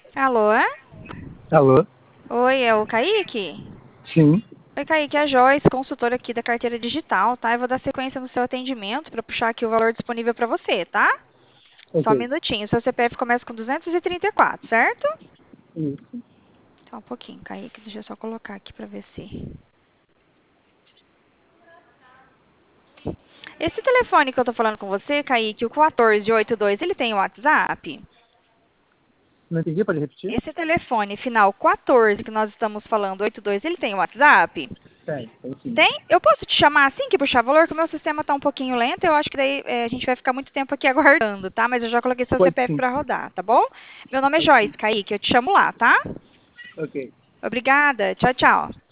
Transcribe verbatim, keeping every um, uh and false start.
Alô? Alô? Oi, é o Kaique? Sim, Oi, Kaique, é a Joyce, consultora aqui da carteira digital, tá? Eu vou dar sequência no seu atendimento para puxar aqui o valor disponível para você, tá? Só um ok. minutinho. Seu C P F começa com duzentos e trinta e quatro, certo? Isso. Só um pouquinho, Kaique, deixa eu só colocar aqui para ver se... Esse telefone que eu tô falando com você, Kaique, o um quatro oito dois, ele tem WhatsApp? Não entendi, pode repetir? Esse telefone final quatorze que nós estamos falando, oitenta e dois, ele tem WhatsApp? Tem, tem sim. Tem? Eu posso te chamar assim que puxar valor? Que o meu sistema tá um pouquinho lento. Eu acho que daí é, a gente vai ficar muito tempo aqui aguardando, tá? Mas eu já coloquei seu Pode C P F sim, pra rodar, tá bom? Meu nome é pode sim. Joyce, Kaique. Eu te chamo lá, tá? Ok. Obrigada. Tchau, tchau.